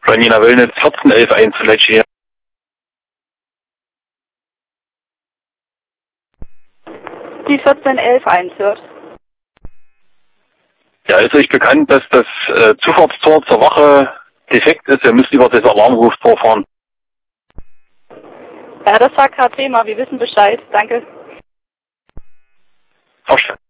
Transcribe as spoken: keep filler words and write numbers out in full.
Janina Wellnitz, vierzehn elf eins Lecce. Die vierzehn elf eins hört. Ja, ist euch bekannt, dass das äh, Zufahrtstor zur Wache defekt ist? Ihr müsst über das Alarmruftor fahren. Ja, das sagt H C mal, wir wissen Bescheid. Danke. Verstanden.